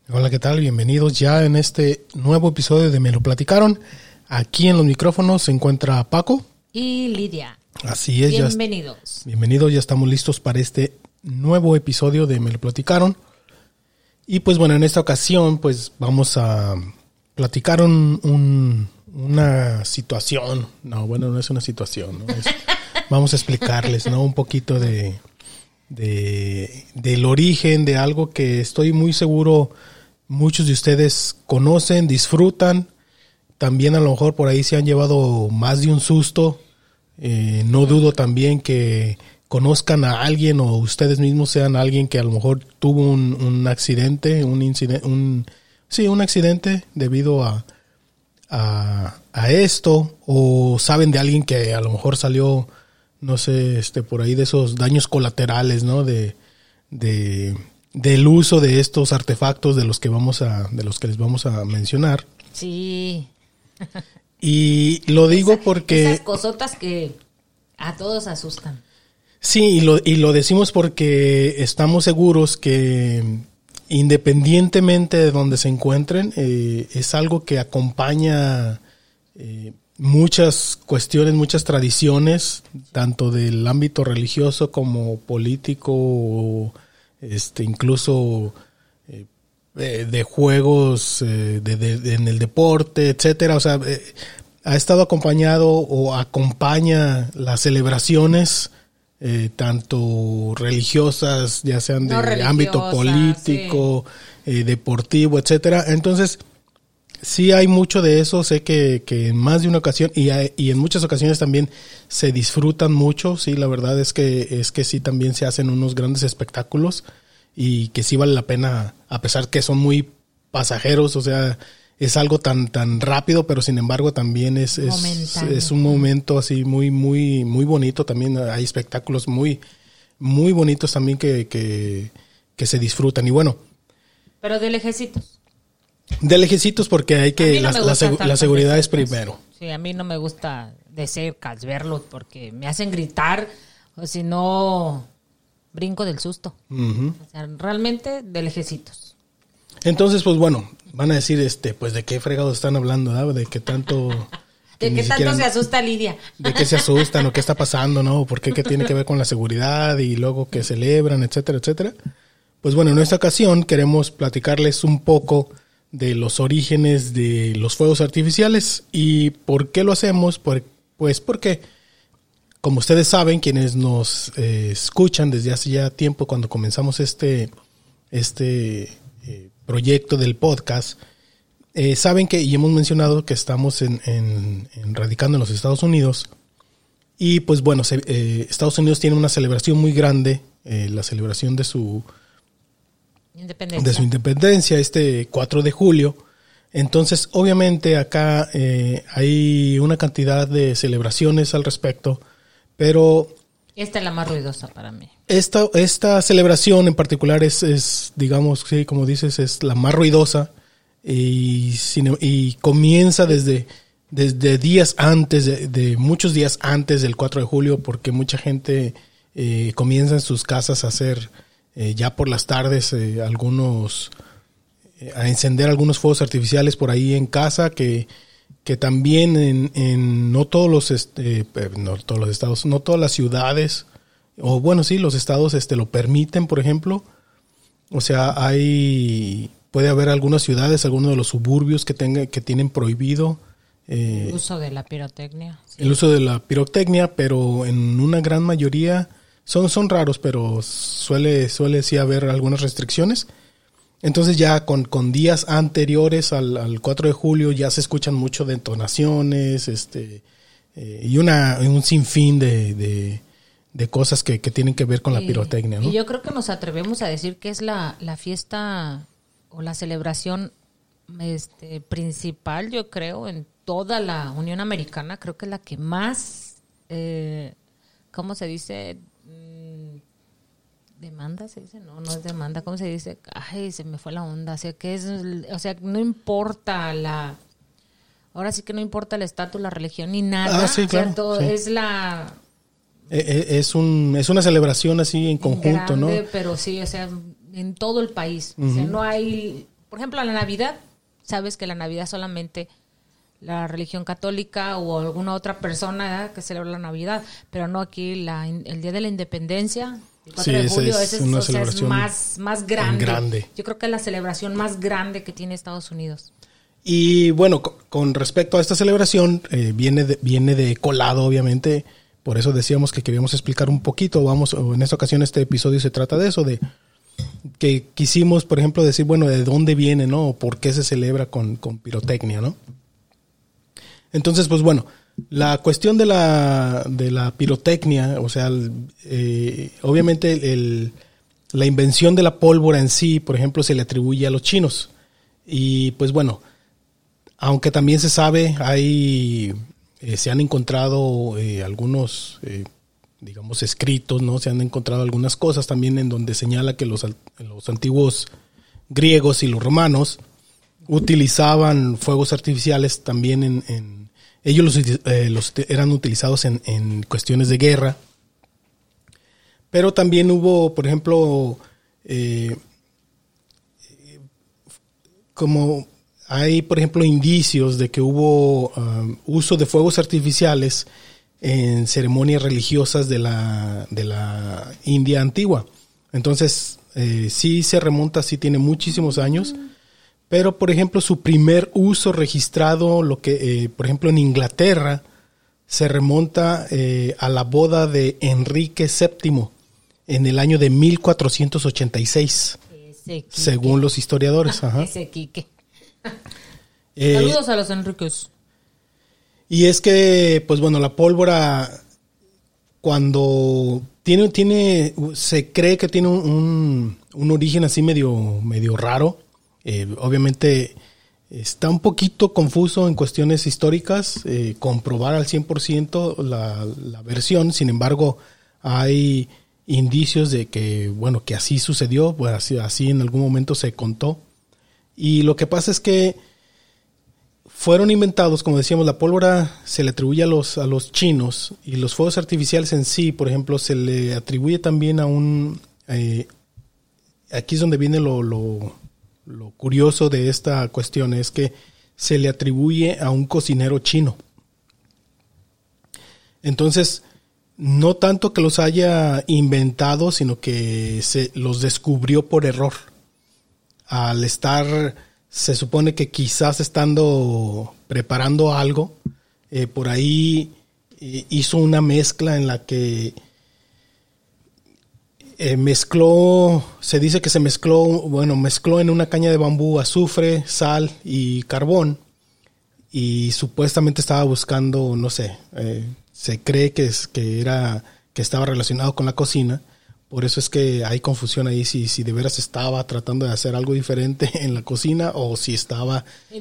Hola, ¿qué tal? Bienvenidos ya en este nuevo episodio de Me lo platicaron. Aquí en los micrófonos se encuentra Paco. Y Lidia. Así es. Bienvenidos. Bienvenidos, ya estamos listos para este nuevo episodio de Me lo platicaron. Y pues bueno, en esta ocasión pues vamos a platicar una situación. No, bueno, no es una situación, ¿no? Vamos a explicarles, ¿no? Un poquito del origen de algo que estoy muy seguro muchos de ustedes conocen, disfrutan. También a lo mejor por ahí se han llevado más de un susto. No dudo también que conozcan a alguien o ustedes mismos sean alguien que a lo mejor tuvo un accidente, un accidente debido a esto, o saben de alguien que a lo mejor salió, no sé, por ahí de esos daños colaterales, ¿no? Del uso de estos artefactos de los que les vamos a mencionar. Sí. Y lo digo porque esas cosotas que a todos asustan. Sí, y lo decimos porque estamos seguros que independientemente de donde se encuentren, es algo que acompaña muchas cuestiones, muchas tradiciones, tanto del ámbito religioso como político, incluso de juegos, en el deporte, etcétera. O sea, ha estado acompañado o acompaña las celebraciones, tanto religiosas, ya sean de ámbito político, sí, deportivo, etcétera. Entonces, sí hay mucho de eso. Sé que en más de una ocasión y en muchas ocasiones también se disfrutan mucho. Sí, la verdad es que sí también se hacen unos grandes espectáculos y que sí vale la pena, a pesar que son muy pasajeros. O sea, es algo tan rápido, pero sin embargo también es un momento así muy muy muy bonito. También hay espectáculos muy muy bonitos también que se disfrutan. Y bueno, pero de lejecitos. De lejecitos, porque hay que la seguridad es primero. Sí, a mí no me gusta de cerca verlos porque me hacen gritar, o si no brinco del susto. Uh-huh. O sea, realmente de lejecitos. Entonces, pues bueno, van a decir, pues de qué fregados están hablando, ¿no? De qué tanto ¿De qué tanto se asusta Lidia? De qué se asustan o qué está pasando, ¿no? ¿Por qué tiene que ver con la seguridad y luego que celebran, etcétera, etcétera? Pues bueno, en esta ocasión queremos platicarles un poco de los orígenes de los fuegos artificiales. ¿Y por qué lo hacemos? Pues porque, como ustedes saben, quienes nos escuchan desde hace ya tiempo, cuando comenzamos este proyecto del podcast, saben que, y hemos mencionado que estamos radicando en los Estados Unidos. Y pues bueno, Estados Unidos tiene una celebración muy grande, la celebración de su independencia, 4 de julio. Entonces, obviamente acá hay una cantidad de celebraciones al respecto, pero esta es la más ruidosa para mí. Esta celebración en particular es digamos, sí, como dices, es la más ruidosa y comienza desde días antes, de muchos días antes del 4 de julio, porque mucha gente comienza en sus casas a hacer ya por las tardes a encender algunos fuegos artificiales por ahí en casa, que también en no todos los estados, no todas las ciudades, o bueno, sí, los estados lo permiten, por ejemplo. O sea, puede haber algunas ciudades, algunos de los suburbios que tienen prohibido el uso de la pirotecnia. Sí. El uso de la pirotecnia, pero en una gran mayoría son raros, pero suele sí haber algunas restricciones. Entonces ya con días anteriores al 4 de julio ya se escuchan mucho de entonaciones, y un sinfín de cosas que tienen que ver con la pirotecnia, ¿no? Y yo creo que nos atrevemos a decir que es la fiesta o la celebración principal, yo creo, en toda la Unión Americana. Creo que es la que más, ¿cómo se dice? ¿Demanda se dice? No es demanda. ¿Cómo se dice? Ay, se me fue la onda. O sea, no importa ahora sí que no importa el estatus, la religión ni nada. Ah, sí, claro. Todo, sí. Es una celebración así en conjunto, grande, ¿no? Pero sí, o sea, en todo el país. Uh-huh. O sea, no hay por ejemplo, la Navidad, sabes que la Navidad solamente la religión católica o alguna otra persona, ¿verdad?, que celebra la Navidad, pero no aquí el Día de la Independencia, el 4 de julio, ese una es celebración más grande. Yo creo que es la celebración más grande que tiene Estados Unidos. Y bueno, con respecto a esta celebración, viene de colado, obviamente. Por eso decíamos que queríamos explicar un poquito. En esta ocasión este episodio se trata de eso, de que quisimos, por ejemplo, decir, bueno, de dónde viene, ¿no? O por qué se celebra con pirotecnia, ¿no? Entonces, pues bueno, la cuestión de la pirotecnia, o sea, obviamente la invención de la pólvora en sí, por ejemplo, se le atribuye a los chinos. Y pues bueno, aunque también se sabe, se han encontrado algunos, digamos, escritos, ¿no? Se han encontrado algunas cosas también en donde señala que los antiguos griegos y los romanos utilizaban fuegos artificiales también ellos eran utilizados en cuestiones de guerra. Pero también hubo, por ejemplo, como hay, por ejemplo, indicios de que hubo uso de fuegos artificiales en ceremonias religiosas de la India antigua. Entonces, sí se remonta, sí tiene muchísimos años. Pero, por ejemplo, su primer uso registrado, por ejemplo, en Inglaterra, se remonta a la boda de Enrique VII en el año de 1486, según los historiadores. Ajá. Ese Quique. Saludos a los Enriques. Y es que, pues bueno, la pólvora, cuando se cree que tiene un origen así medio raro. Obviamente está un poquito confuso en cuestiones históricas, comprobar al 100% la versión. Sin embargo, hay indicios de que, bueno, que así sucedió, pues así en algún momento se contó. Y lo que pasa es que fueron inventados, como decíamos, la pólvora se le atribuye a los chinos, y los fuegos artificiales en sí, por ejemplo, se le atribuye también a aquí es donde viene lo curioso de esta cuestión, es que se le atribuye a un cocinero chino. Entonces, no tanto que los haya inventado, sino que los descubrió por error. Se supone que quizás estando preparando algo, por ahí hizo una mezcla en la que se dice que mezcló en una caña de bambú azufre, sal y carbón, y supuestamente estaba buscando, no sé, se cree que estaba relacionado con la cocina. Por eso es que hay confusión ahí si de veras estaba tratando de hacer algo diferente en la cocina o si estaba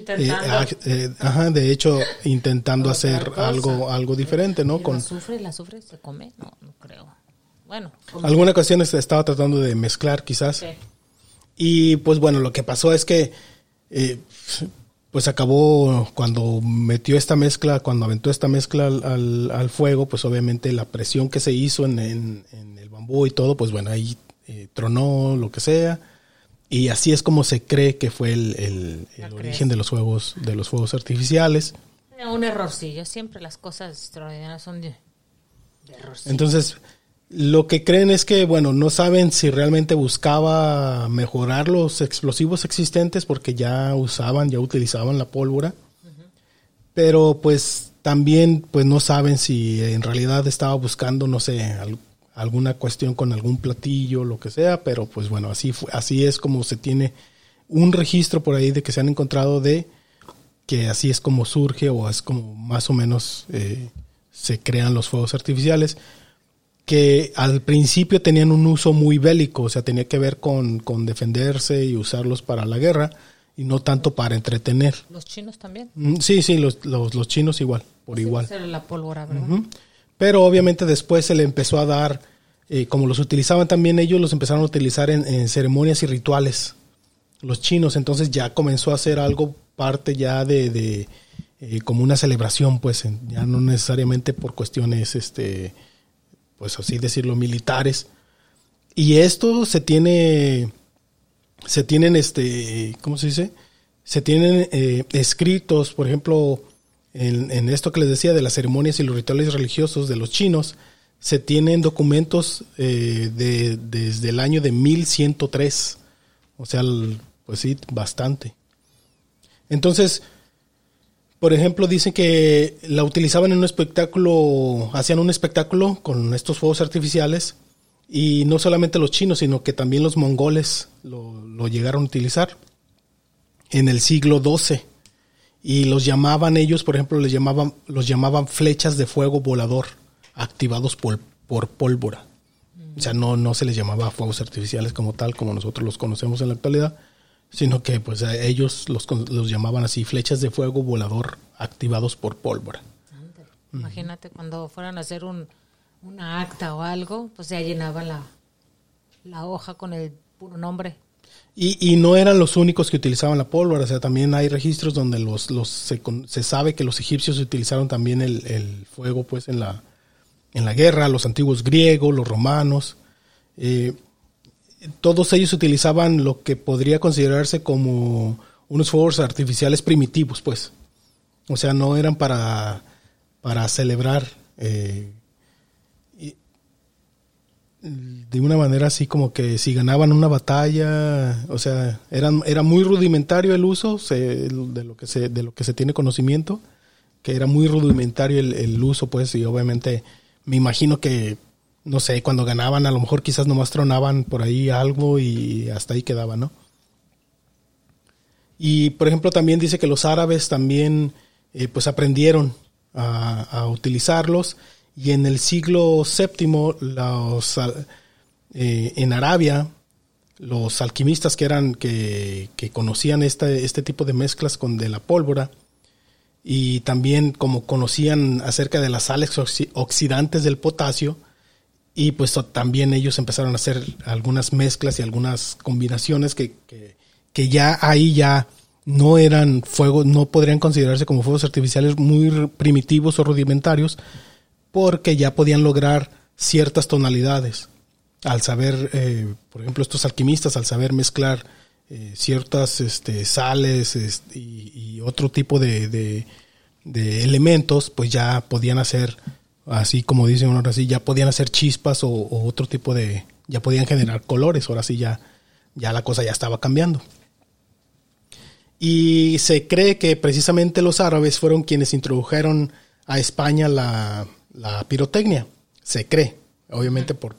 intentando hacer algo diferente, ¿no? ¿El azufre se come? No creo. Bueno, alguna cuestión estaba tratando de mezclar quizás. Sí. Y pues bueno, lo que pasó es que pues acabó cuando aventó esta mezcla al fuego, pues obviamente la presión que se hizo en el bambú y todo, pues bueno, ahí tronó lo que sea, y así es como se cree que fue el origen de los fuegos artificiales. Un errorcillo, siempre las cosas extraordinarias son de errorcillo. Entonces, lo que creen es que, bueno, no saben si realmente buscaba mejorar los explosivos existentes porque ya utilizaban la pólvora. Uh-huh. Pero pues también pues no saben si en realidad estaba buscando, no sé, alguna cuestión con algún platillo, lo que sea, pero pues bueno, así es como se tiene un registro por ahí de que se han encontrado de que así es como surge o es como más o menos se crean los fuegos artificiales, que al principio tenían un uso muy bélico, o sea, tenía que ver con defenderse y usarlos para la guerra y no tanto para entretener. ¿Los chinos también? Sí, los chinos igual, igual. La pólvora, ¿verdad? Uh-huh. Pero obviamente después se le empezó a dar, como los utilizaban también ellos, los empezaron a utilizar en ceremonias y rituales, los chinos. Entonces ya comenzó a ser algo parte ya de como una celebración, pues, ya no necesariamente por cuestiones pues así decirlo, militares. Y esto se tiene se tienen, ¿cómo se dice? Se tienen escritos, por ejemplo, en esto que les decía de las ceremonias y los rituales religiosos de los chinos, se tienen documentos desde el año de 1103. O sea, pues sí, bastante. Entonces, por ejemplo, dicen que la utilizaban en un espectáculo, hacían un espectáculo con estos fuegos artificiales, y no solamente los chinos, sino que también los mongoles lo llegaron a utilizar en el siglo XII. Y los llamaban ellos, por ejemplo, los llamaban flechas de fuego volador, activados por pólvora. O sea, no se les llamaba fuegos artificiales como tal, como nosotros los conocemos en la actualidad, sino que pues a ellos los llamaban así, flechas de fuego volador activados por pólvora. Imagínate cuando fueran a hacer una acta o algo, pues ya llenaban la hoja con el puro nombre. Y no eran los únicos que utilizaban la pólvora, o sea, también hay registros donde se sabe que los egipcios utilizaron también el fuego pues en la guerra, los antiguos griegos, los romanos, todos ellos utilizaban lo que podría considerarse como unos fuegos artificiales primitivos, pues. O sea, no eran para celebrar de una manera así como que si ganaban una batalla, o sea, era muy rudimentario el uso de lo que se tiene conocimiento, que era muy rudimentario el uso, pues, y obviamente me imagino que, no sé, cuando ganaban a lo mejor quizás nomás tronaban por ahí algo y hasta ahí quedaba, ¿no? Y por ejemplo también dice que los árabes también pues aprendieron a utilizarlos, y en el siglo VII en Arabia los alquimistas que conocían este tipo de mezclas de la pólvora, y también como conocían acerca de las sales oxidantes del potasio, y pues también ellos empezaron a hacer algunas mezclas y algunas combinaciones que ya ahí ya no eran fuegos, no podrían considerarse como fuegos artificiales muy primitivos o rudimentarios, porque ya podían lograr ciertas tonalidades al saber, por ejemplo, estos alquimistas al saber mezclar ciertas sales y otro tipo de elementos, pues ya podían hacer, así como dicen ahora sí, ya podían hacer chispas o otro tipo ya podían generar colores. Ahora sí ya la cosa ya estaba cambiando. Y se cree que precisamente los árabes fueron quienes introdujeron a España la pirotecnia. Se cree, obviamente por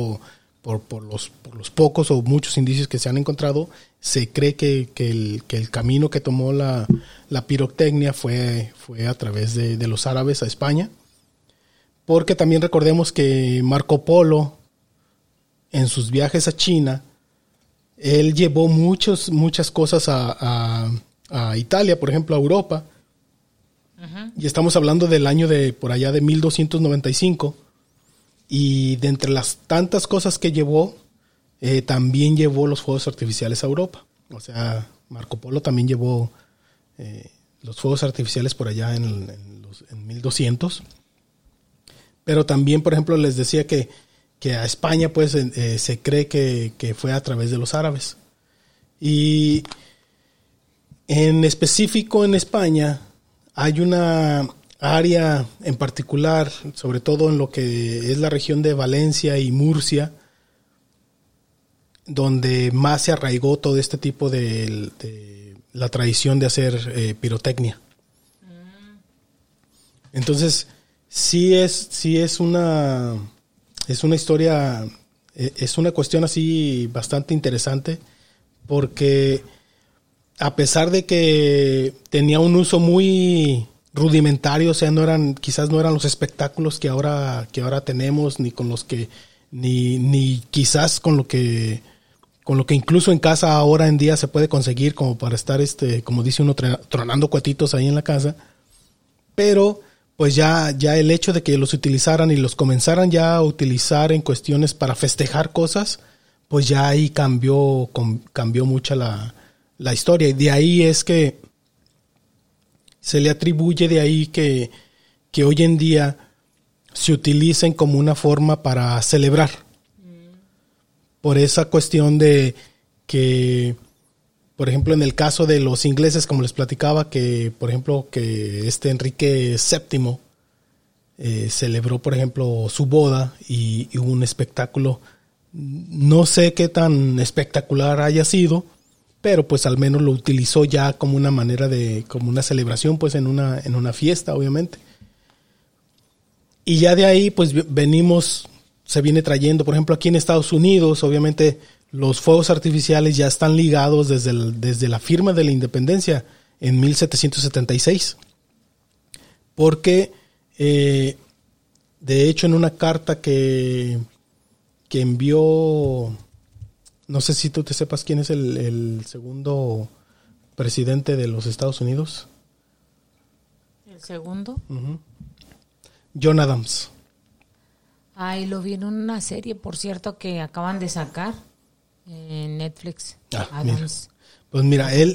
los pocos o muchos indicios que se han encontrado, se cree que el camino que tomó la pirotecnia fue a través de los árabes a España, porque también recordemos que Marco Polo, en sus viajes a China, él llevó muchas cosas a Italia, por ejemplo, a Europa. Uh-huh. Y estamos hablando del año por allá de 1295. Y de entre las tantas cosas que llevó, también llevó los fuegos artificiales a Europa. O sea, Marco Polo también llevó los fuegos artificiales por allá en 1200. Pero también, por ejemplo, les decía que a España pues se cree que fue a través de los árabes. Y en específico en España hay una área en particular, sobre todo en lo que es la región de Valencia y Murcia, donde más se arraigó todo este tipo de la tradición de hacer pirotecnia. Entonces, sí es una historia, es una cuestión así bastante interesante, porque a pesar de que tenía un uso muy rudimentario, o sea, quizás no eran los espectáculos que ahora tenemos, ni con los que ni quizás con lo que incluso en casa ahora en día se puede conseguir, como para estar como dice uno, tronando cuetitos ahí en la casa. Pero pues ya el hecho de que los utilizaran y los comenzaran ya a utilizar en cuestiones para festejar cosas, pues ya ahí cambió mucho la historia. Y de ahí es que se le atribuye de ahí que hoy en día se utilicen como una forma para celebrar. Por esa cuestión de que, por ejemplo, en el caso de los ingleses, como les platicaba, que, por ejemplo, que Enrique VII celebró, por ejemplo, su boda y hubo un espectáculo. No sé qué tan espectacular haya sido, pero pues al menos lo utilizó ya como una manera como una celebración, pues en una fiesta, obviamente. Y ya de ahí, pues se viene trayendo, por ejemplo, aquí en Estados Unidos, obviamente los fuegos artificiales ya están ligados desde la firma de la independencia en 1776. Porque, de hecho, en una carta que envió, no sé si tú te sepas quién es el segundo presidente de los Estados Unidos. ¿El segundo? Uh-huh. John Adams. Ay, lo vi en una serie, por cierto, que acaban de sacar en Netflix. Adams. Pues mira, él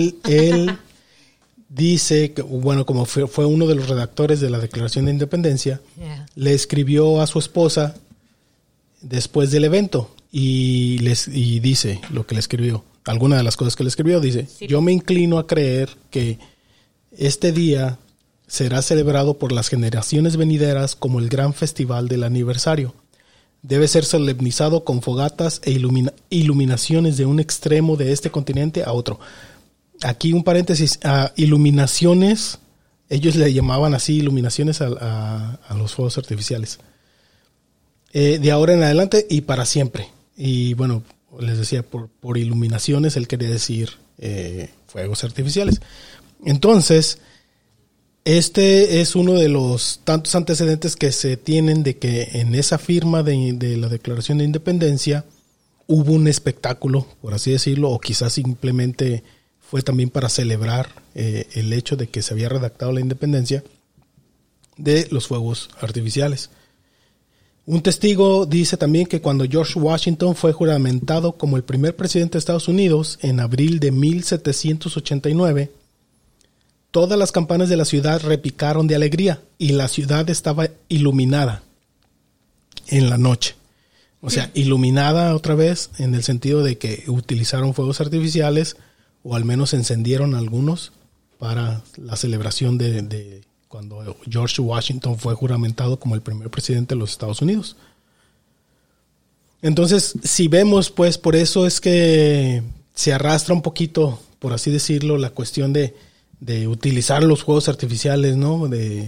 dice que, bueno, como fue uno de los redactores de la Declaración de Independencia, le escribió a su esposa después del evento y dice lo que le escribió. Alguna de las cosas que le escribió dice: sí. Yo me inclino a creer que este día será celebrado por las generaciones venideras como el gran festival del aniversario. Debe ser solemnizado con fogatas e iluminaciones de un extremo de este continente a otro. Aquí un paréntesis, iluminaciones, ellos le llamaban así iluminaciones a los fuegos artificiales. De ahora en adelante y para siempre. Y bueno, les decía, por iluminaciones él quería decir fuegos artificiales. Entonces, este es uno de los tantos antecedentes que se tienen de que en esa firma de la Declaración de Independencia hubo un espectáculo, por así decirlo, o quizás simplemente fue también para celebrar el hecho de que se había redactado la independencia de los fuegos artificiales. Un testigo dice también que cuando George Washington fue juramentado como el primer presidente de Estados Unidos en abril de 1789, todas las campanas de la ciudad repicaron de alegría y la ciudad estaba iluminada en la noche. O sea, iluminada otra vez en el sentido de que utilizaron fuegos artificiales o al menos encendieron algunos para la celebración de cuando George Washington fue juramentado como el primer presidente de los Estados Unidos. Entonces, si vemos, pues por eso es que se arrastra un poquito, por así decirlo, la cuestión de utilizar los juegos artificiales, ¿no?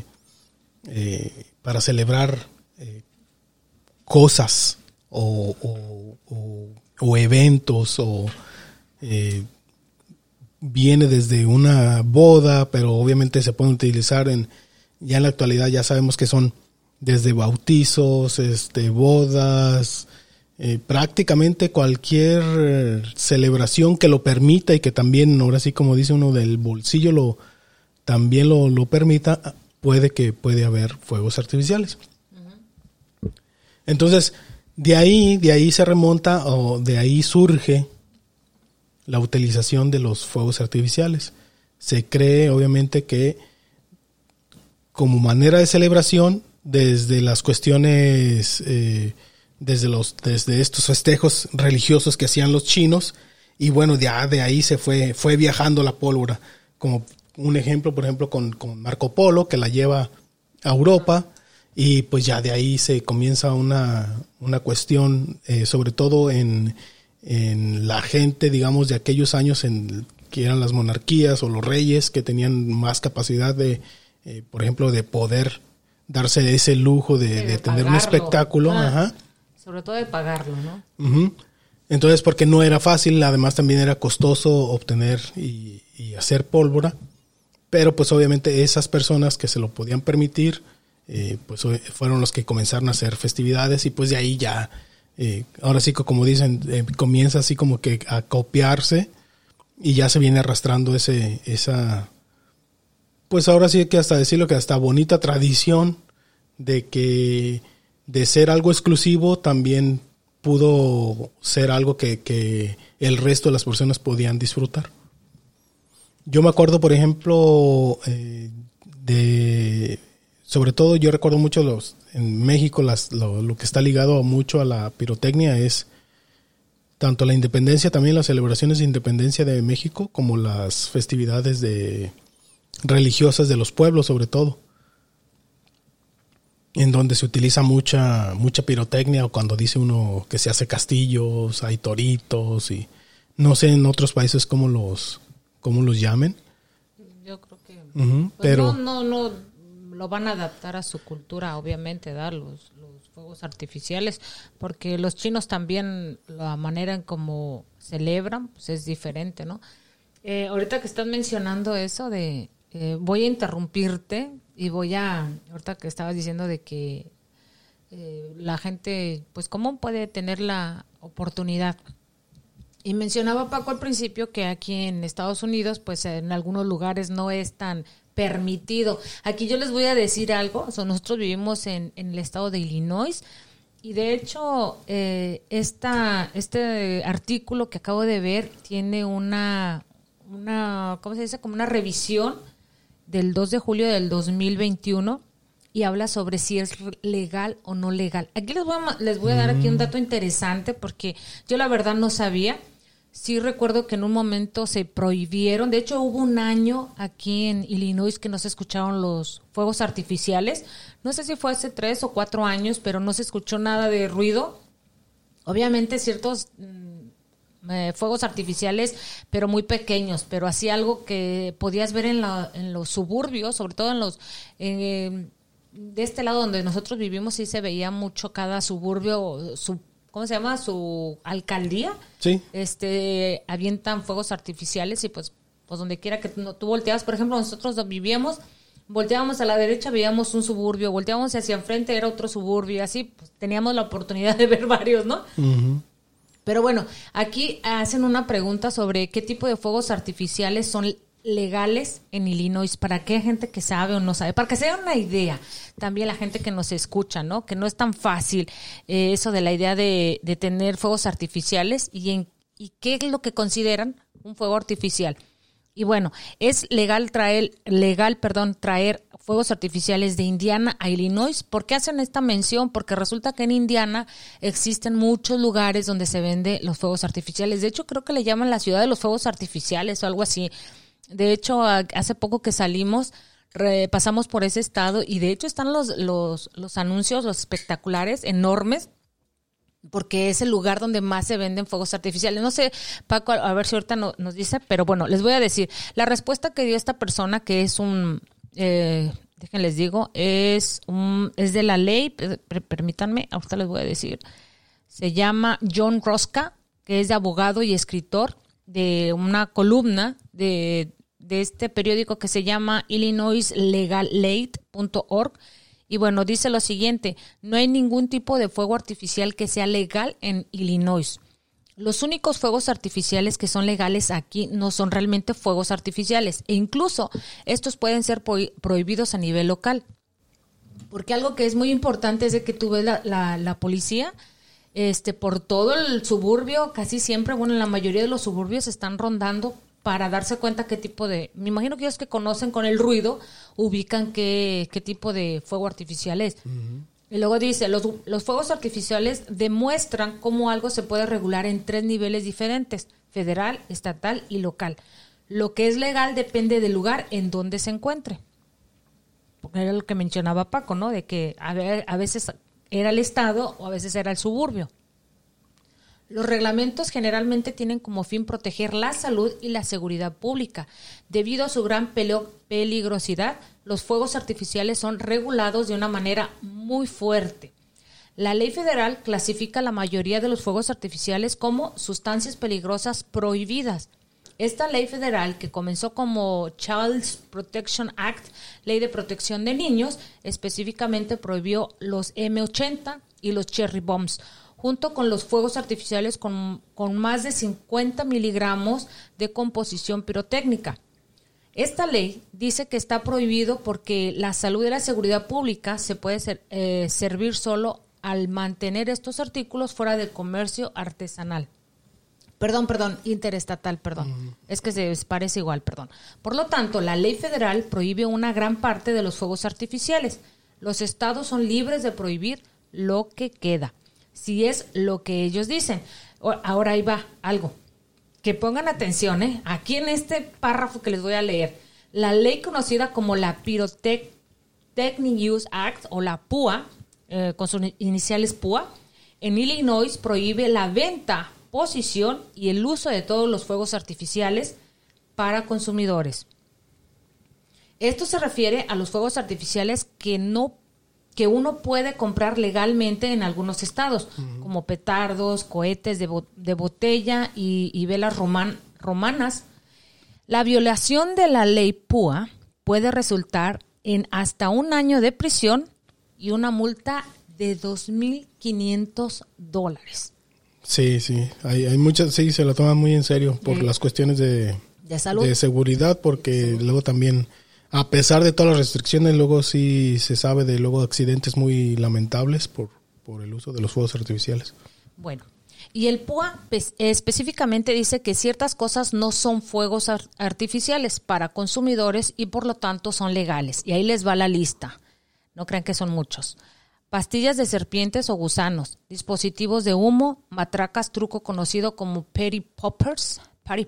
Para celebrar cosas o eventos viene desde una boda, pero obviamente se pueden utilizar ya en la actualidad ya sabemos que son desde bautizos, bodas, prácticamente cualquier celebración que lo permita y que también, ahora sí como dice uno, del bolsillo también lo permita, puede haber fuegos artificiales. Uh-huh. Entonces, de ahí se remonta o de ahí surge la utilización de los fuegos artificiales. Se cree, obviamente, que como manera de celebración, desde las cuestiones, desde estos festejos religiosos que hacían los chinos, y bueno, ya de ahí se fue viajando la pólvora. Como un ejemplo, por ejemplo, con Marco Polo, que la lleva a Europa, y pues ya de ahí se comienza una cuestión, sobre todo en la gente, digamos, de aquellos años que eran las monarquías o los reyes que tenían más capacidad por ejemplo, de poder darse ese lujo de tener un espectáculo. Ajá. Sobre todo de pagarlo, ¿no? Uh-huh. Entonces, porque no era fácil, además también era costoso obtener y hacer pólvora, pero pues obviamente esas personas que se lo podían permitir, pues fueron los que comenzaron a hacer festividades y pues de ahí ya... ahora sí que como dicen, comienza así como que a copiarse y ya se viene arrastrando esa, pues ahora sí que hasta decirlo que hasta bonita tradición de ser algo exclusivo también pudo ser algo que el resto de las personas podían disfrutar. Yo me acuerdo, por ejemplo, sobre todo yo recuerdo mucho en México lo que está ligado mucho a la pirotecnia es tanto la independencia, también las celebraciones de independencia de México, como las festividades religiosas de los pueblos, sobre todo, en donde se utiliza mucha pirotecnia, o cuando dice uno que se hace castillos, hay toritos, y no sé en otros países cómo los llamen. Yo creo que pues pero no lo van a adaptar a su cultura, obviamente, los fuegos artificiales, porque los chinos también, la manera en cómo celebran, pues es diferente, ¿no? Ahorita que estás mencionando eso de voy a interrumpirte y ahorita que estabas diciendo de que la gente, pues cómo puede tener la oportunidad. Y mencionaba Paco al principio que aquí en Estados Unidos, pues en algunos lugares no es tan permitido. Aquí yo les voy a decir algo. Nosotros vivimos en el estado de Illinois y de hecho este artículo que acabo de ver tiene una ¿cómo se dice? Como una revisión del 2 de julio del 2021 y habla sobre si es legal o no legal. Aquí les voy a dar aquí un dato interesante porque yo la verdad no sabía. Sí recuerdo que en un momento se prohibieron, de hecho hubo un año aquí en Illinois que no se escucharon los fuegos artificiales, no sé si fue hace 3 o 4 años, pero no se escuchó nada de ruido. Obviamente ciertos fuegos artificiales, pero muy pequeños, pero así algo que podías ver en los suburbios, sobre todo de este lado donde nosotros vivimos, sí se veía mucho cada suburbio, ¿cómo se llama? Su alcaldía. Sí. Avientan fuegos artificiales y pues donde quiera que tú volteabas, por ejemplo, nosotros vivíamos, volteábamos a la derecha, veíamos un suburbio, volteábamos hacia enfrente, era otro suburbio, y así pues teníamos la oportunidad de ver varios, ¿no? Uh-huh. Pero bueno, aquí hacen una pregunta sobre qué tipo de fuegos artificiales son legales en Illinois, para qué gente que sabe o no sabe, para que se den una idea, también la gente que nos escucha, ¿no? Que no es tan fácil eso de la idea de tener fuegos artificiales y qué es lo que consideran un fuego artificial. Y bueno, es legal traer fuegos artificiales de Indiana a Illinois. ¿Por qué hacen esta mención? Porque resulta que en Indiana existen muchos lugares donde se venden los fuegos artificiales. De hecho, creo que le llaman la ciudad de los fuegos artificiales o algo así. De hecho, hace poco que salimos, pasamos por ese estado y de hecho están los anuncios, los espectaculares enormes, porque es el lugar donde más se venden fuegos artificiales. No sé, Paco, a ver si ahorita nos dice, pero bueno, les voy a decir. La respuesta que dio esta persona, que es déjenles digo, es de la ley, permítanme, ahorita les voy a decir. Se llama John Rosca, que es de abogado y escritor de una columna de este periódico que se llama IllinoisLegalAid.org. Y bueno, dice lo siguiente: no hay ningún tipo de fuego artificial que sea legal en Illinois. Los únicos fuegos artificiales que son legales aquí no son realmente fuegos artificiales, e incluso estos pueden ser prohibidos a nivel local. Porque algo que es muy importante es de que tú ves la policía por todo el suburbio, casi siempre, bueno, en la mayoría de los suburbios están rondando para darse cuenta qué tipo me imagino que ellos que conocen con el ruido, ubican qué tipo de fuego artificial es. Uh-huh. Y luego dice, los fuegos artificiales demuestran cómo algo se puede regular en 3 niveles diferentes: federal, estatal y local. Lo que es legal depende del lugar en donde se encuentre. Porque era lo que mencionaba Paco, ¿no? De que a veces era el estado o a veces era el suburbio. Los reglamentos generalmente tienen como fin proteger la salud y la seguridad pública. Debido a su gran peligrosidad, los fuegos artificiales son regulados de una manera muy fuerte. La ley federal clasifica la mayoría de los fuegos artificiales como sustancias peligrosas prohibidas. Esta ley federal, que comenzó como Child Protection Act, Ley de Protección de Niños, específicamente prohibió los M80 y los Cherry Bombs, junto con los fuegos artificiales con más de 50 miligramos de composición pirotécnica. Esta ley dice que está prohibido porque la salud y la seguridad pública se puede servir solo al mantener estos artículos fuera del comercio artesanal. Interestatal. Es que se parece igual, perdón. Por lo tanto, la ley federal prohíbe una gran parte de los fuegos artificiales. Los estados son libres de prohibir lo que queda. si es lo que ellos dicen. Ahora ahí va algo. Que pongan atención, aquí en este párrafo que les voy a leer. La ley conocida como la Pyrotechnic Use Act o la PUA, con sus iniciales PUA, en Illinois prohíbe la venta, posesión y el uso de todos los fuegos artificiales para consumidores. Esto se refiere a los fuegos artificiales que uno puede comprar legalmente en algunos estados, como petardos, cohetes de botella y velas romanas. La violación de la ley PUA puede resultar en hasta 1 año de prisión y una multa de $2,500. Sí, hay muchas, sí, se lo toman muy en serio por las cuestiones de salud, de seguridad, porque luego también, a pesar de todas las restricciones, luego sí se sabe de luego accidentes muy lamentables por el uso de los fuegos artificiales. Bueno, y el PUA específicamente dice que ciertas cosas no son fuegos artificiales para consumidores y por lo tanto son legales. Y ahí les va la lista. No crean que son muchos. Pastillas de serpientes o gusanos, dispositivos de humo, matracas truco conocido como party poppers,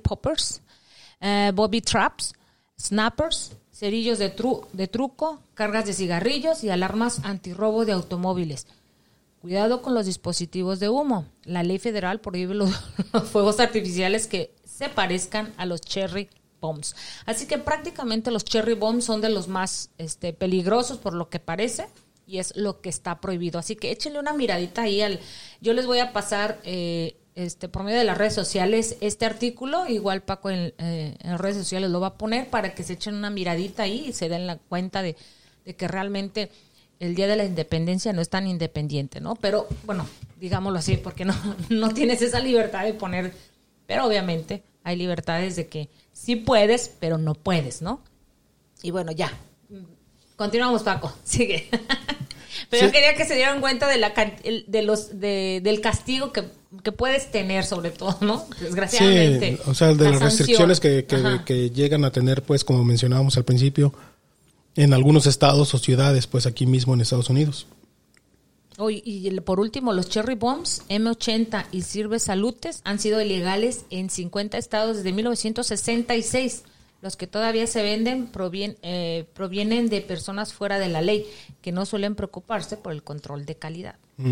bobby traps, snappers, cerillos de truco, cargas de cigarrillos y alarmas antirrobo de automóviles. Cuidado con los dispositivos de humo. La ley federal prohíbe los fuegos artificiales que se parezcan a los cherry bombs. Así que prácticamente los cherry bombs son de los más peligrosos por lo que parece y es lo que está prohibido. Así que échenle una miradita ahí. Yo les voy a pasar por medio de las redes sociales este artículo. Igual Paco en redes sociales lo va a poner para que se echen una miradita ahí y se den la cuenta de que realmente el Día de la Independencia no es tan independiente, ¿no? Pero, bueno, digámoslo así, porque no tienes esa libertad de poner, pero obviamente hay libertades de que sí puedes, pero no puedes, ¿no? Y bueno, ya. Continuamos, Paco. Sigue. Pero sí, yo quería que se dieran cuenta del castigo que puedes tener, sobre todo, ¿no? Desgraciadamente. Sí, o sea, de las restricciones que llegan a tener, pues, como mencionábamos al principio, en algunos estados o ciudades, pues aquí mismo en Estados Unidos. Y por último, los cherry bombs M80 y sirve salutes han sido ilegales en 50 estados desde 1966. Los que todavía se venden provienen de personas fuera de la ley, que no suelen preocuparse por el control de calidad.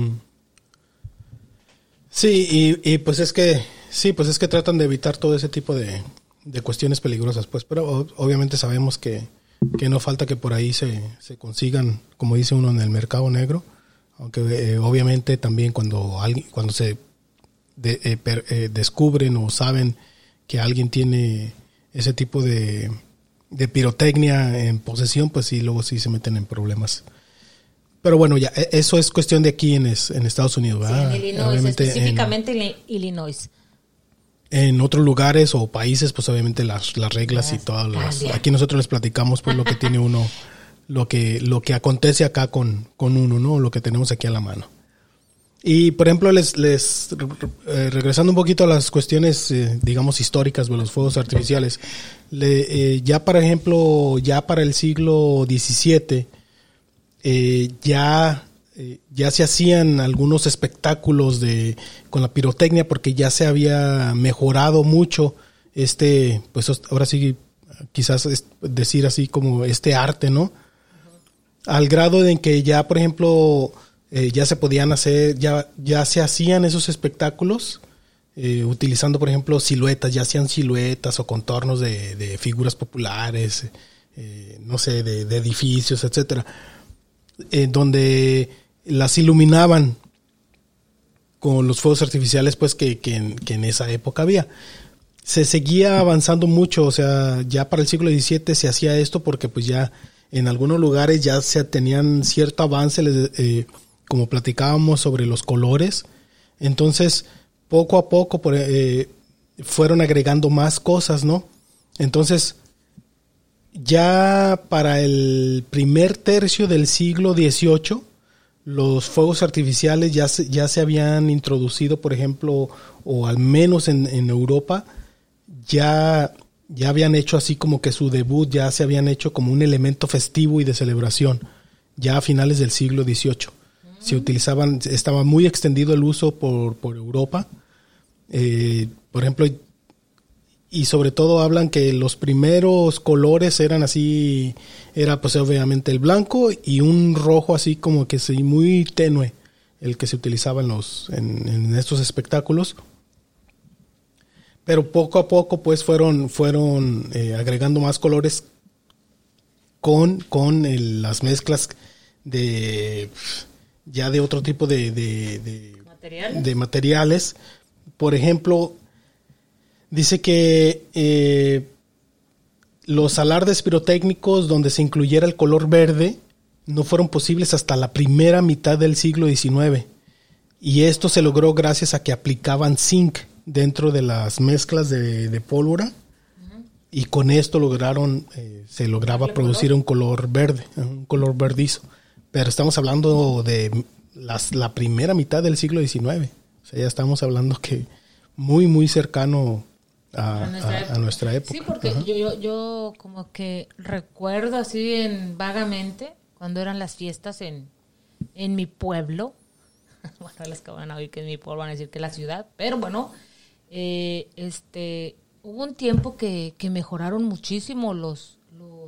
Sí, y pues es que tratan de evitar todo ese tipo de cuestiones peligrosas, pues, pero obviamente sabemos que no falta que por ahí se consigan, como dice uno, en el mercado negro, aunque obviamente también cuando se descubren o saben que alguien tiene ese tipo de pirotecnia en posesión, pues sí, luego sí se meten en problemas. Pero bueno, ya, eso es cuestión de aquí en Estados Unidos, ¿verdad? Sí, en Illinois, obviamente específicamente en Illinois. En otros lugares o países, pues obviamente las reglas y todas las... Aquí nosotros les platicamos pues lo que tiene uno, lo que acontece acá con uno, ¿no? Lo que tenemos aquí a la mano. Y por ejemplo, regresando un poquito a las cuestiones, digamos, históricas de los fuegos artificiales, ya por ejemplo, ya para el siglo XVII, ya se hacían algunos espectáculos con la pirotecnia, porque ya se había mejorado mucho pues ahora sí quizás decir así como arte, ¿no? Al grado de que ya, por ejemplo, ya se podían hacer, ya se hacían esos espectáculos utilizando, por ejemplo, siluetas, ya hacían siluetas o contornos de figuras populares, no sé, de edificios, etcétera, donde las iluminaban con los fuegos artificiales, pues que en esa época había. Se seguía avanzando mucho, o sea, ya para el siglo XVII se hacía esto porque pues ya en algunos lugares ya se tenían cierto avance, como platicábamos sobre los colores. Entonces, poco a poco fueron agregando más cosas, ¿no? Entonces, ya para el primer tercio del siglo XVIII, los fuegos artificiales ya se habían introducido, por ejemplo, o al menos en Europa, ya habían hecho así como que su debut, ya se habían hecho como un elemento festivo y de celebración, ya a finales del siglo XVIII. Se utilizaban, estaba muy extendido el uso por Europa. Por ejemplo, y sobre todo hablan que los primeros colores eran así, era pues obviamente el blanco y un rojo así como que sí, muy tenue, el que se utilizaba en estos espectáculos. Pero poco a poco pues fueron agregando más colores con las mezclas de otro tipo de materiales. Por ejemplo, dice que los alardes pirotécnicos donde se incluyera el color verde no fueron posibles hasta la primera mitad del siglo XIX. Y esto se logró gracias a que aplicaban zinc dentro de las mezclas de pólvora. Y con esto se lograba producir un color verde, un color verdizo. Pero estamos hablando de la primera mitad del siglo XIX. O sea, ya estamos hablando que muy, muy cercano a nuestra época. Sí, porque yo como que recuerdo así vagamente cuando eran las fiestas en mi pueblo. Bueno, las que van a oír que en mi pueblo van a decir que es la ciudad. Pero bueno, hubo un tiempo que mejoraron muchísimo los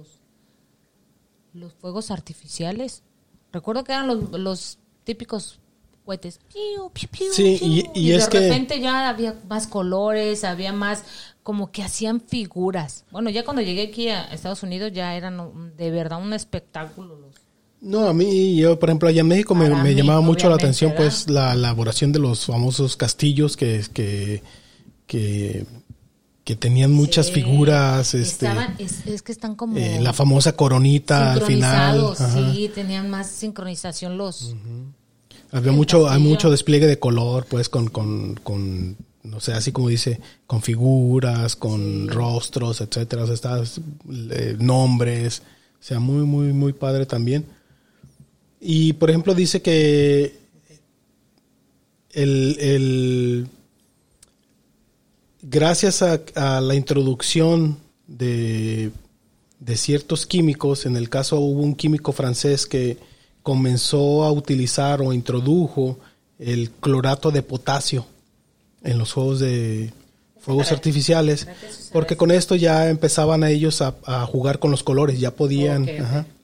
fuegos artificiales. Recuerdo que eran los típicos cohetes. Piu, piu, piu, sí, piu. Y de es repente ya había más colores, había más, como que hacían figuras. Bueno, ya cuando llegué aquí a Estados Unidos ya eran de verdad un espectáculo. No, yo por ejemplo allá en México me llamaba mucho la atención, ¿verdad? Pues la elaboración de los famosos castillos que tenían muchas figuras, es que están como la famosa coronita al final. Sí, tenían más sincronización los. Hay mucho despliegue de color, pues con no sé, así como dice, con figuras, con rostros, etcétera, o sea, nombres, o sea, muy muy muy padre también. Y por ejemplo dice que gracias a la introducción de ciertos químicos, en el caso hubo un químico francés que comenzó a utilizar o introdujo el clorato de potasio en los fuegos artificiales, porque con esto ya empezaban a ellos a jugar con los colores, ya podían. Okay.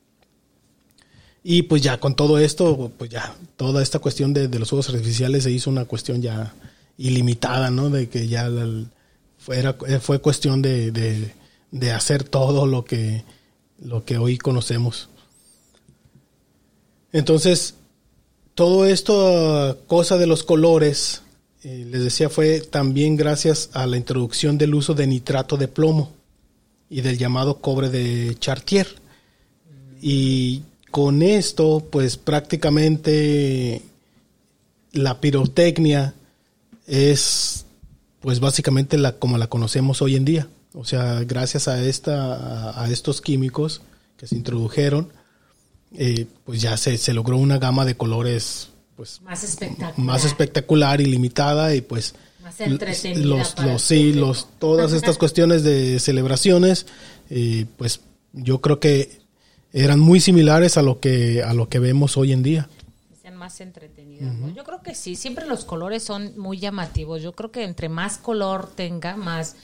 Y pues ya con todo esto, pues ya toda esta cuestión de los fuegos artificiales se hizo una cuestión ya ilimitada, ¿no? De que ya fue cuestión de hacer todo lo que hoy conocemos. Entonces, todo esto, cosa de los colores, les decía, fue también gracias a la introducción del uso de nitrato de plomo y del llamado cobre de Chartier. Y con esto, pues prácticamente la pirotecnia es, pues básicamente como la conocemos hoy en día. O sea, gracias a estos químicos que se introdujeron, pues ya se logró una gama de colores, pues más espectacular y limitada, y pues más entretenida todas estas cuestiones de celebraciones, pues yo creo que eran muy similares a lo que vemos hoy en día. Sean más entretenidas, ¿no? Yo creo que sí, siempre los colores son muy llamativos. Yo creo que entre más color tenga, más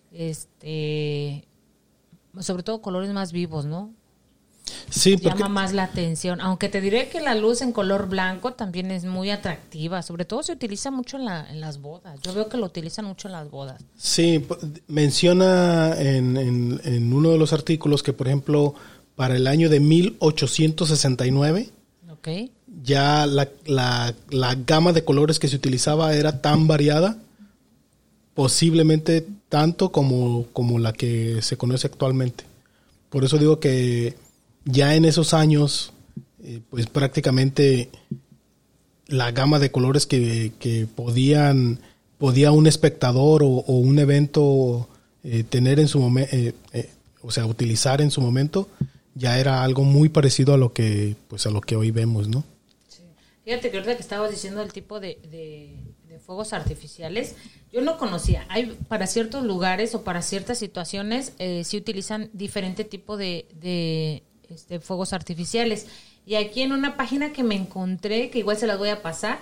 sobre todo colores más vivos, ¿no? Sí, llama más la atención, aunque te diré que la luz en color blanco también es muy atractiva, sobre todo se utiliza mucho en las bodas. Yo veo que lo utilizan mucho en las bodas. Sí, menciona en uno de los artículos que, por ejemplo, para el año de 1869, okay, ya la gama de colores que se utilizaba era tan variada, posiblemente tanto como la que se conoce actualmente. Por eso digo que ya en esos años, pues prácticamente la gama de colores que podía un espectador o un evento tener en su momento, o sea, utilizar en su momento, ya era algo muy parecido a lo que hoy vemos, ¿no? Sí. Fíjate que ahorita que estabas diciendo el tipo de fuegos artificiales, yo no conocía. Hay para ciertos lugares o para ciertas situaciones sí utilizan diferente tipo de fuegos artificiales. Y aquí en una página que me encontré, que igual se las voy a pasar,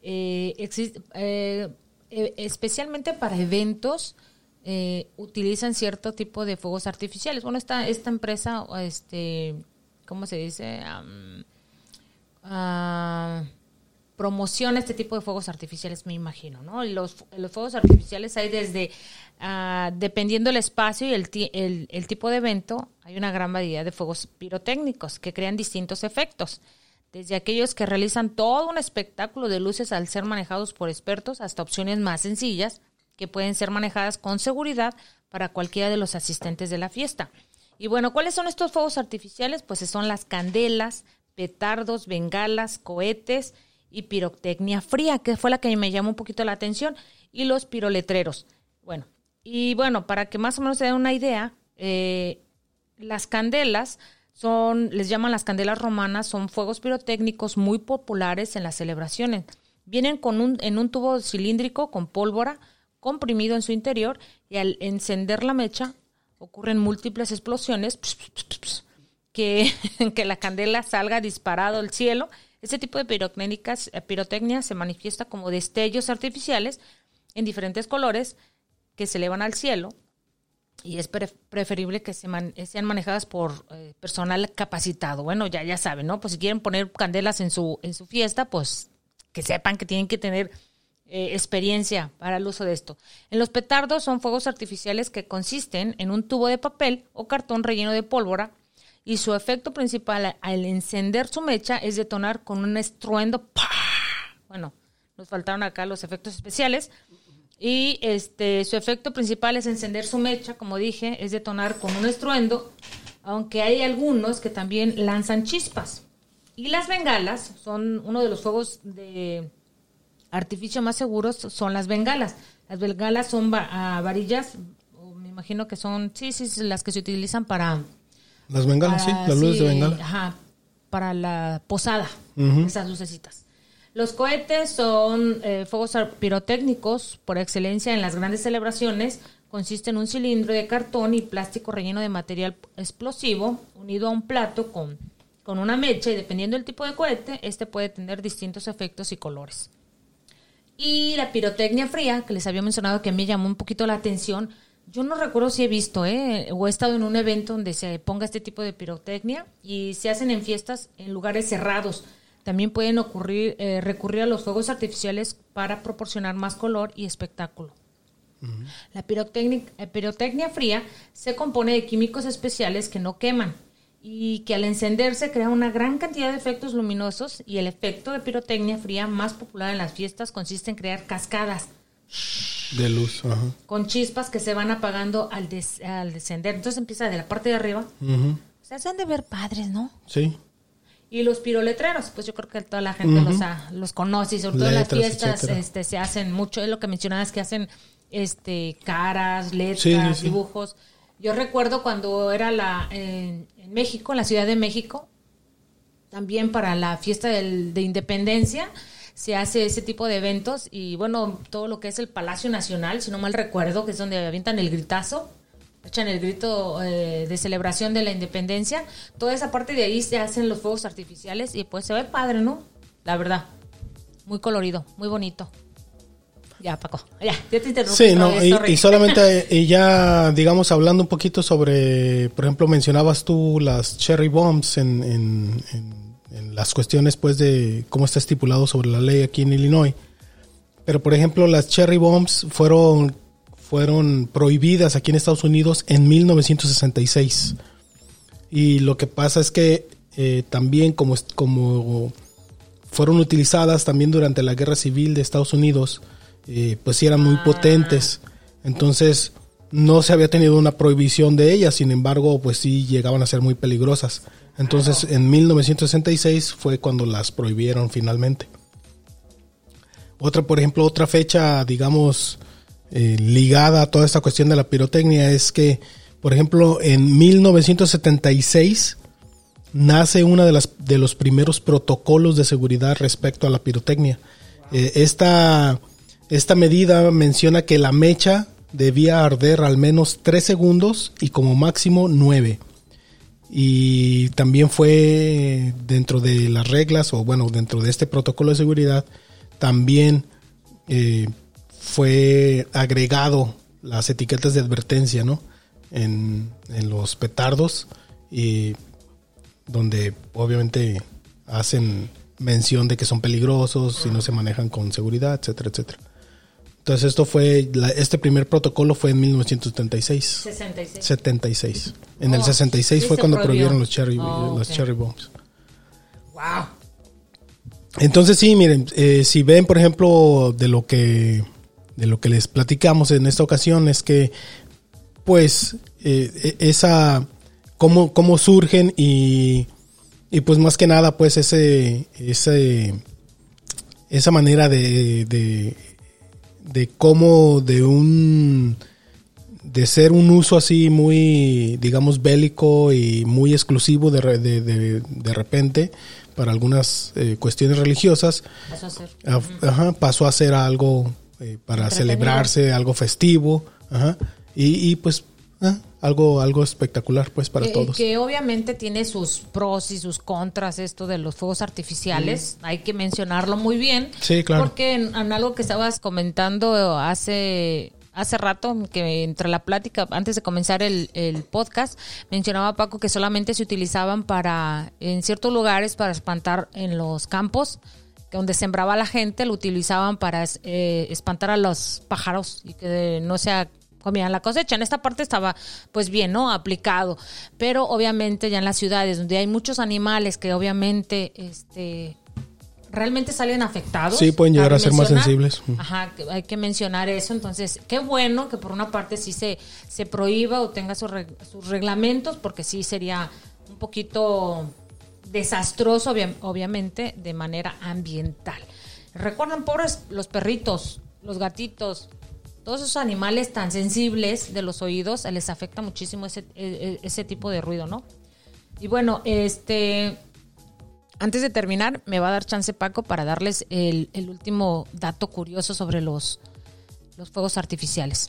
especialmente para eventos, utilizan cierto tipo de fuegos artificiales. Bueno, esta empresa, ¿cómo se dice? Promociona este tipo de fuegos artificiales, me imagino, ¿no? Los fuegos artificiales hay desde, dependiendo del espacio y el tipo de evento, hay una gran variedad de fuegos pirotécnicos que crean distintos efectos. Desde aquellos que realizan todo un espectáculo de luces al ser manejados por expertos hasta opciones más sencillas que pueden ser manejadas con seguridad para cualquiera de los asistentes de la fiesta. Y bueno, ¿cuáles son estos fuegos artificiales? Pues son las candelas, petardos, bengalas, cohetes y pirotecnia fría, que fue la que me llamó un poquito la atención, y los piroletreros. Bueno, para que más o menos se den una idea, las candelas les llaman las candelas romanas, son fuegos pirotécnicos muy populares en las celebraciones. Vienen en un tubo cilíndrico con pólvora comprimido en su interior, y al encender la mecha ocurren múltiples explosiones que la candela salga disparado al cielo. Este tipo de pirotecnia se manifiesta como destellos artificiales en diferentes colores que se elevan al cielo, y es preferible que sean manejadas por personal capacitado. Bueno, ya saben, ¿no? Pues si quieren poner candelas en su fiesta, pues que sepan que tienen que tener experiencia para el uso de esto. En los petardos son fuegos artificiales que consisten en un tubo de papel o cartón relleno de pólvora, y su efecto principal al encender su mecha es detonar con un estruendo. ¡Pah! Bueno, nos faltaron acá los efectos especiales. Y su efecto principal es encender su mecha, como dije, es detonar con un estruendo, aunque hay algunos que también lanzan chispas. Y las bengalas son uno de los fuegos de artificio más seguros, son las bengalas. Las bengalas son varillas, me imagino que son, sí, las que se utilizan para... Las bengalas, sí, las luces de bengala. Ajá, para la posada, Uh-huh. esas lucecitas. Los cohetes son fuegos pirotécnicos por excelencia en las grandes celebraciones. Consiste en un cilindro de cartón y plástico relleno de material explosivo unido a un plato con una mecha, y dependiendo del tipo de cohete, puede tener distintos efectos y colores. Y la pirotecnia fría, que les había mencionado, que a mí llamó un poquito la atención. Yo no recuerdo si he visto, o he estado en un evento donde se ponga este tipo de pirotecnia, y se hacen en fiestas en lugares cerrados. También pueden recurrir a los fuegos artificiales para proporcionar más color y espectáculo. Uh-huh. La pirotecnia fría se compone de químicos especiales que no queman y que al encenderse crea una gran cantidad de efectos luminosos, y el efecto de pirotecnia fría más popular en las fiestas consiste en crear cascadas de luz, ajá, con chispas que se van apagando al descender. Entonces empieza de la parte de arriba. Uh-huh. O sea, se han de ver padres, ¿no? Sí. Y los piroletreros, pues yo creo que toda la gente Uh-huh. los conoce, y sobre todo letras, en las fiestas etcétera. se hacen mucho, es lo que mencionabas, que hacen caras, letras, Sí. dibujos. Yo recuerdo cuando era en México, en la Ciudad de México, también para la fiesta de Independencia, se hace ese tipo de eventos, y bueno, todo lo que es el Palacio Nacional, si no mal recuerdo, que es donde avientan el gritazo, echan el grito de celebración de la independencia. Toda esa parte de ahí se hacen los fuegos artificiales, y pues se ve padre, ¿no? La verdad, muy colorido, muy bonito. Ya, Paco, ya te interrumpí. Sí, no, y solamente ya, digamos, hablando un poquito sobre, por ejemplo, mencionabas tú las cherry bombs en las cuestiones, pues, de cómo está estipulado sobre la ley aquí en Illinois. Pero, por ejemplo, las cherry bombs fueron prohibidas aquí en Estados Unidos en 1966. Y lo que pasa es que también como fueron utilizadas también durante la Guerra Civil de Estados Unidos, pues sí eran muy potentes. Entonces no se había tenido una prohibición de ellas, sin embargo, pues sí llegaban a ser muy peligrosas. Entonces en 1966 fue cuando las prohibieron finalmente. Otra fecha, digamos, ligada a toda esta cuestión de la pirotecnia es que, por ejemplo, en 1976 nace una de los primeros protocolos de seguridad respecto a la pirotecnia. Esta medida menciona que la mecha debía arder al menos 3 segundos y como máximo 9. y también fue dentro de las reglas, o bueno, dentro de este protocolo de seguridad, también fue agregado las etiquetas de advertencia, ¿no? En los petardos, y donde obviamente hacen mención de que son peligrosos si no se manejan con seguridad, etcétera, etcétera. Entonces esto fue, este primer protocolo fue en 1976. 76. En el 66 fue cuando prohibieron los cherry bombs. Wow. Entonces sí, miren, si ven, por ejemplo, de lo que les platicamos en esta ocasión, es que pues esa cómo surgen y pues más que nada pues esa manera de cómo de ser un uso así muy, digamos, bélico y muy exclusivo de repente para algunas cuestiones religiosas, pasó a ser algo para celebrarse, algo festivo, y pues algo espectacular pues para todos. Que obviamente tiene sus pros y sus contras esto de los fuegos artificiales, hay que mencionarlo muy bien. Sí, claro. Porque en algo que estabas comentando hace rato, que entre la plática, antes de comenzar el podcast, mencionaba Paco que solamente se utilizaban en ciertos lugares para espantar en los campos, donde sembraba la gente, lo utilizaban para espantar a los pájaros y que no se comían la cosecha. En esta parte estaba pues bien, ¿no? Aplicado. Pero obviamente ya en las ciudades donde hay muchos animales que obviamente realmente salen afectados. Sí, pueden llegar a ser más sensibles. Ajá, hay que mencionar eso. Entonces, qué bueno que por una parte sí se prohíba o tenga sus reglamentos, porque sí sería un poquito desastroso, obviamente, de manera ambiental. Recuerden, pobres los perritos, los gatitos, todos esos animales tan sensibles de los oídos, les afecta muchísimo ese tipo de ruido, ¿no? Y bueno, antes de terminar, me va a dar chance Paco para darles el último dato curioso sobre los fuegos artificiales.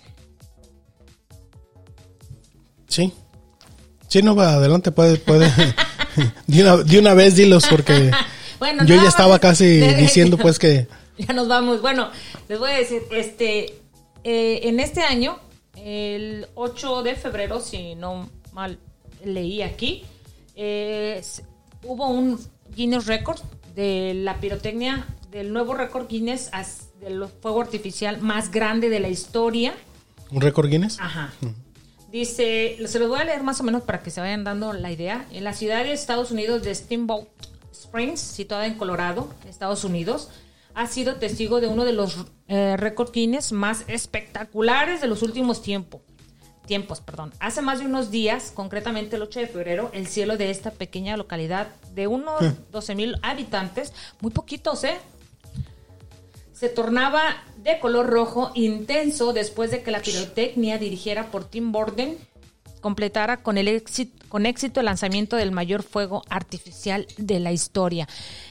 Sí. Sí, no va adelante, puede. de una vez dilos, porque bueno, yo ya estaba casi diciendo pues que... Ya nos vamos. Bueno, les voy a decir, en este año, el 8 de febrero, si no mal leí aquí, hubo un Guinness Record de la pirotecnia, del nuevo récord Guinness del fuego artificial más grande de la historia. ¿Un récord Guinness? Ajá. Dice, se los voy a leer más o menos para que se vayan dando la idea. En la ciudad de Estados Unidos de Steamboat Springs, situada en Colorado, Estados Unidos, ha sido testigo de uno de los récord Guinness más espectaculares de los últimos tiempos. Hace más de unos días, concretamente el 8 de febrero, el cielo de esta pequeña localidad de unos 12,000 habitantes, muy poquitos, se tornaba de color rojo intenso después de que la pirotecnia dirigida por Tim Borden completara con éxito el lanzamiento del mayor fuego artificial de la historia.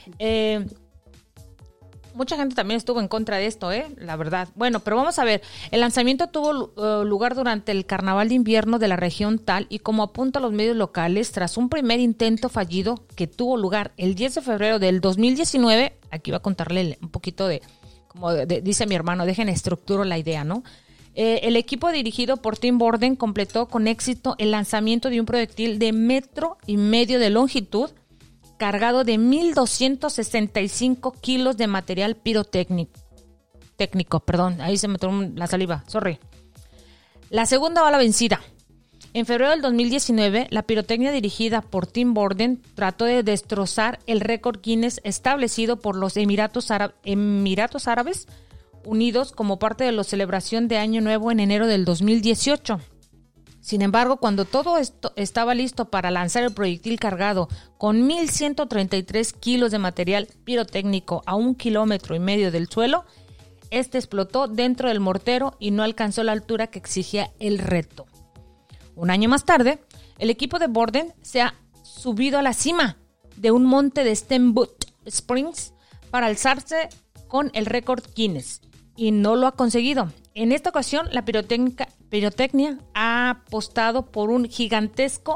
Mucha gente también estuvo en contra de esto, la verdad. Bueno, pero vamos a ver. El lanzamiento tuvo lugar durante el carnaval de invierno de la región tal y como apuntan los medios locales, tras un primer intento fallido que tuvo lugar el 10 de febrero del 2019. Aquí va a contarle un poquito dice mi hermano, dejen estructuro la idea, ¿no? El equipo dirigido por Tim Borden completó con éxito el lanzamiento de un proyectil de 1,5 metros de longitud, cargado de 1,265 kilos de material pirotécnico. Ahí se me tomó la saliva, sorry. La segunda bala vencida. En febrero del 2019, la pirotecnia dirigida por Tim Borden trató de destrozar el récord Guinness establecido por los Emiratos Árabes Unidos como parte de la celebración de Año Nuevo en enero del 2018. Sin embargo, cuando todo esto estaba listo para lanzar el proyectil cargado con 1,133 kilos de material pirotécnico a 1,5 kilómetros del suelo, este explotó dentro del mortero y no alcanzó la altura que exigía el reto. Un año más tarde, el equipo de Borden se ha subido a la cima de un monte de Steamboat Springs para alzarse con el récord Guinness y no lo ha conseguido. En esta ocasión, la pirotecnia ha apostado por un gigantesco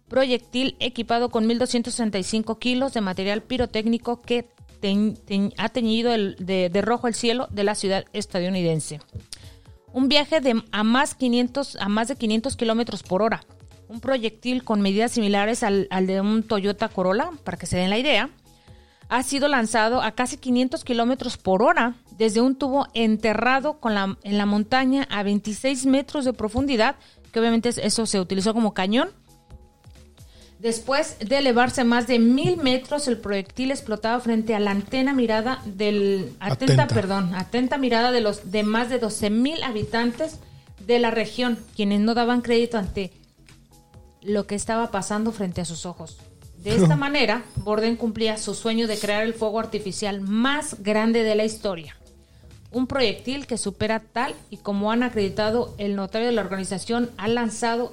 proyectil equipado con 1.265 kilos de material pirotécnico que ha teñido de rojo el cielo de la ciudad estadounidense. Un viaje a más de 500 kilómetros por hora. Un proyectil con medidas similares al de un Toyota Corolla, para que se den la idea, ha sido lanzado a casi 500 kilómetros por hora desde un tubo enterrado en la montaña a 26 metros de profundidad, que obviamente eso se utilizó como cañón. Después de elevarse más de 1,000 metros, el proyectil explotaba frente a la atenta mirada de más de 12,000 habitantes de la región, quienes no daban crédito ante lo que estaba pasando frente a sus ojos. De esta manera, Borden cumplía su sueño de crear el fuego artificial más grande de la historia. Un proyectil que supera tal y como han acreditado el notario de la organización al lanzado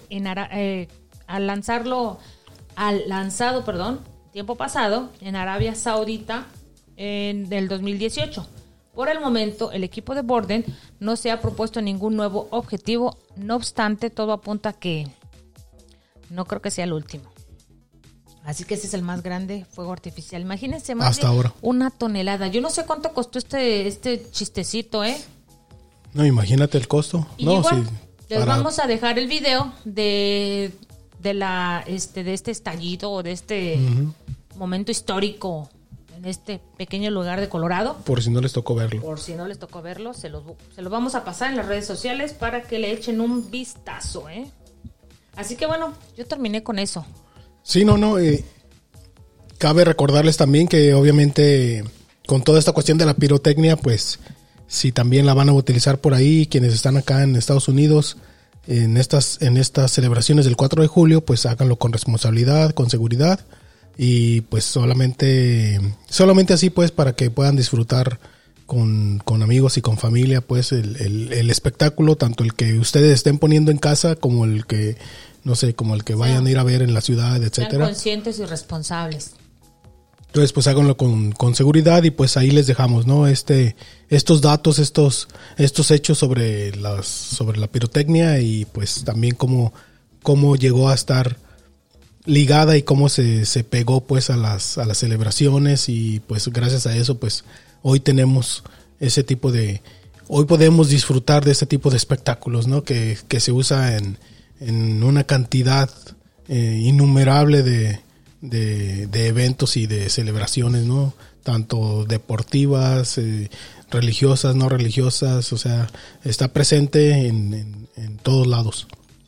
tiempo pasado en Arabia Saudita en el 2018. Por el momento, el equipo de Borden no se ha propuesto ningún nuevo objetivo. No obstante, todo apunta a que no creo que sea el último. Así que ese es el más grande fuego artificial. Imagínense, más hasta de ahora 1 tonelada. Yo no sé cuánto costó este chistecito, ¿eh? No, imagínate el costo. Y no, igual, sí, les vamos a dejar el video de este estallido o de este momento histórico en este pequeño lugar de Colorado. Por si no les tocó verlo. Se lo vamos a pasar en las redes sociales para que le echen un vistazo, ¿eh? Así que bueno, yo terminé con eso. Sí, cabe recordarles también que obviamente con toda esta cuestión de la pirotecnia, pues si también la van a utilizar por ahí, quienes están acá en Estados Unidos, en estas celebraciones del 4 de julio, pues háganlo con responsabilidad, con seguridad y pues solamente así pues para que puedan disfrutar con amigos y con familia pues el espectáculo, tanto el que ustedes estén poniendo en casa como el que vayan a ir a ver en la ciudad, etcétera. Sean conscientes y responsables. Entonces, pues háganlo con seguridad y pues ahí les dejamos, ¿no? Estos datos, estos hechos sobre la pirotecnia y pues también cómo llegó a estar ligada y cómo se pegó pues a las celebraciones y pues gracias a eso pues hoy tenemos hoy podemos disfrutar de ese tipo de espectáculos, ¿no? Que se usa en una cantidad innumerable de eventos y de celebraciones, ¿no? Tanto deportivas, religiosas, no religiosas, o sea, está presente en todos lados.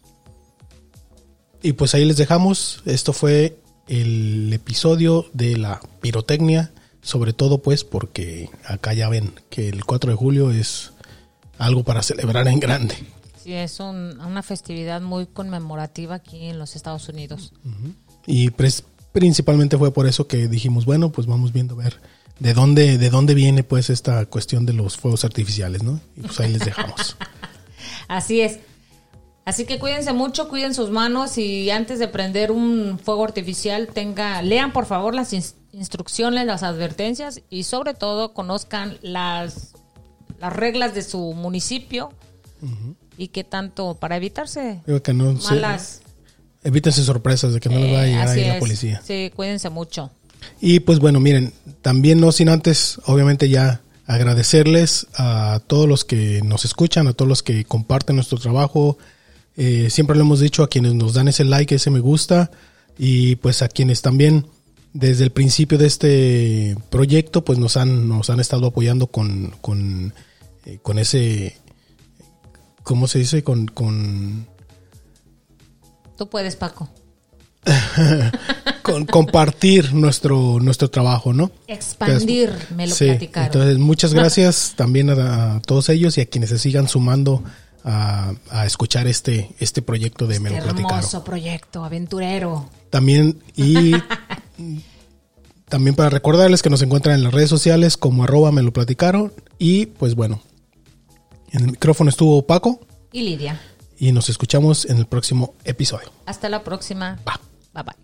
Y pues ahí les dejamos. Esto fue el episodio de la pirotecnia, sobre todo pues porque acá ya ven que el 4 de julio es algo para celebrar en grande. Sí, es una festividad muy conmemorativa aquí en los Estados Unidos. Uh-huh. Y principalmente fue por eso que dijimos, bueno, pues vamos viendo a ver de dónde viene pues esta cuestión de los fuegos artificiales, ¿no? Y pues ahí les dejamos. Así es. Así que cuídense mucho, cuiden sus manos y antes de prender un fuego artificial lean por favor las instrucciones, las advertencias y sobre todo conozcan las reglas de su municipio. Uh-huh. Y qué tanto para evitarse evítense sorpresas de que no les vaya a llegar ahí la policía. Sí, cuídense mucho. Y pues bueno, miren, también no sin antes, obviamente ya agradecerles a todos los que nos escuchan, a todos los que comparten nuestro trabajo. Siempre lo hemos dicho, a quienes nos dan ese like, ese me gusta, y pues a quienes también desde el principio de este proyecto pues nos han estado apoyando con ese, ¿cómo se dice? Con Tú puedes, Paco. con compartir nuestro trabajo, ¿no? Expandir, entonces, me lo platicaron. Entonces, muchas gracias también a todos ellos y a quienes se sigan sumando a escuchar este proyecto de Me lo platicaron. Hermoso proyecto, aventurero. También para recordarles que nos encuentran en las redes sociales como @me lo platicaron. Y pues bueno, en el micrófono estuvo Paco y Lidia. Y nos escuchamos en el próximo episodio. Hasta la próxima. Bye. Bye bye.